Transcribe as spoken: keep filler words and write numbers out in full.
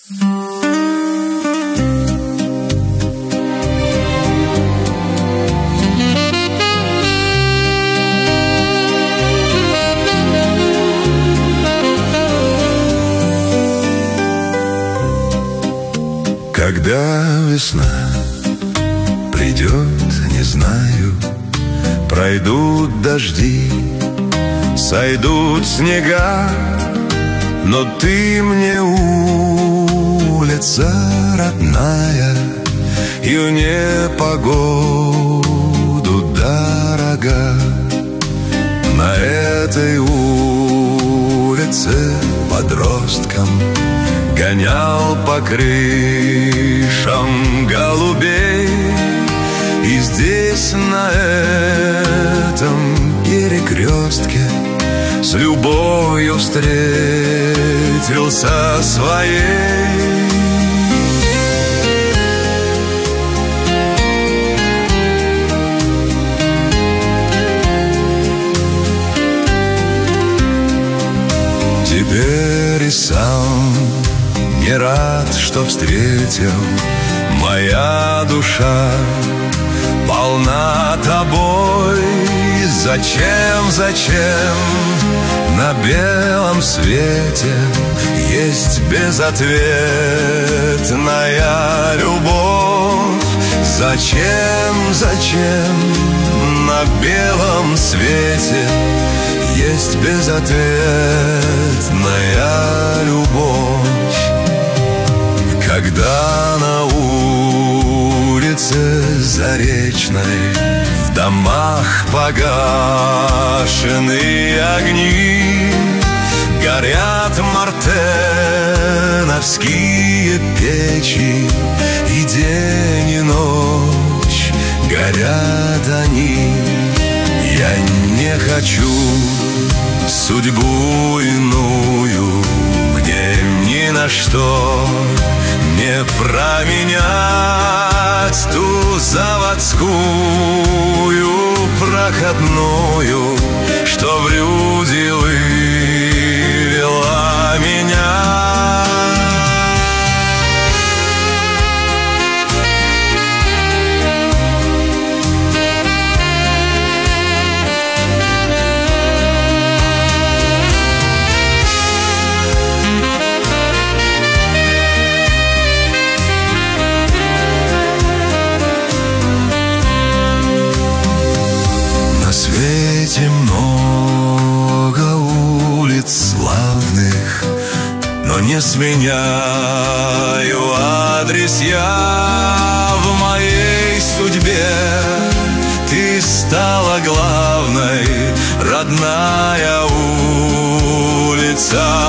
Когда весна придет, не знаю, пройдут дожди, сойдут снега, но ты мне улица родная и в непогоду дорога. На этой улице подростком гонял по крышам голубей. И здесь, на этом перекрестке, с любовью встретился своей. Теперь и сам не рад, что встретил. Моя душа полна тобой. Зачем, зачем на белом свете есть безответная любовь? Зачем, зачем на белом свете есть безответная любовь? Когда на улице Заречной в домах погашенные огни, горят мартеновские печи, и день и ночь горят они. Я не хочу судьбу иную, где ни на что не променять ту заводскую проходную, что в люди вывела меня. Много улиц славных, но не сменяю адрес я. В моей судьбе ты стала главной, родная улица